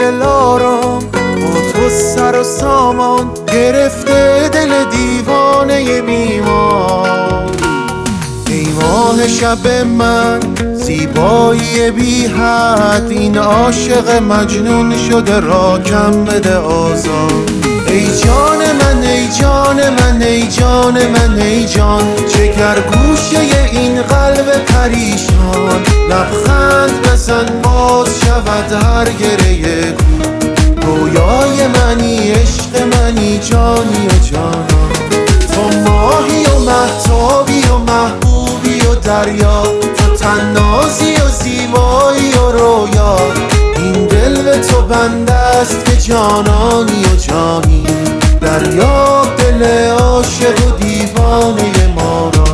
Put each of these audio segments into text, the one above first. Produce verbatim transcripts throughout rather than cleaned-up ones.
دلارام با تو سر و سامان گرفته دل دیوانه بیمار. ای ماه شب من زیبایی بی حد، این عاشق مجنون شده را کم بده آزار. ای جان من ای جان من ای جان من ای جان، جگر گوشه این قلب پریشان. لبخند بزن باز شود هر گره کو، رویای منی عشق منی جانی و جانان. تو ماهی و مهتابی و محبوبی و دریا، تو تنازی و زیبایی و رویا. این دل به تو بنده است که جانانی و جانی، دریا دل عاشق و دیوانه ما را.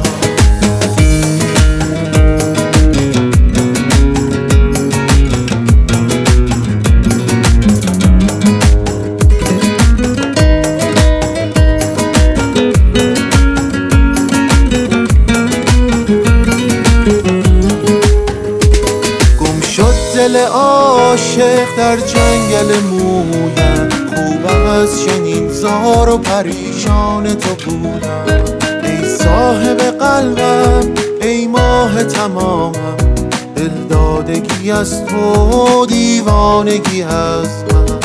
دل عاشق در جنگل مویم، خوبم از چنین زار و پریشان تو بودم. ای صاحب قلبم ای ماه تمامم، دلدادگی از تو دیوانگی از من.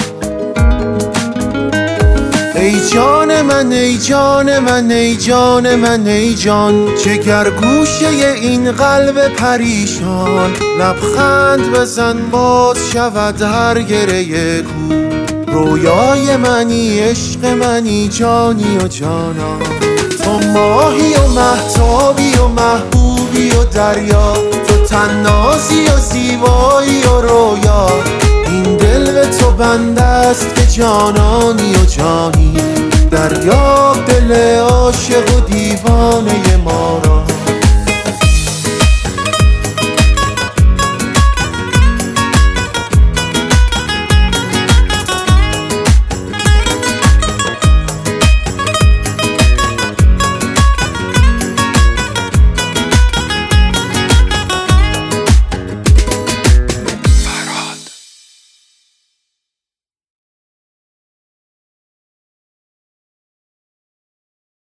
ای جان من ای جان من ای جان من ای جان، جگر گوشه این قلب پریشان. لبخند بزن باز شود هر گره کو، رویای منی عشق منی جانی و جانان. تو ماهی و مهتابی و محبوبی و دریا، تو تنازی و زیبایی و رویا. این دل به تو بنده است که جانانی و جانی، دریا دل عاشق و دیوانه ما.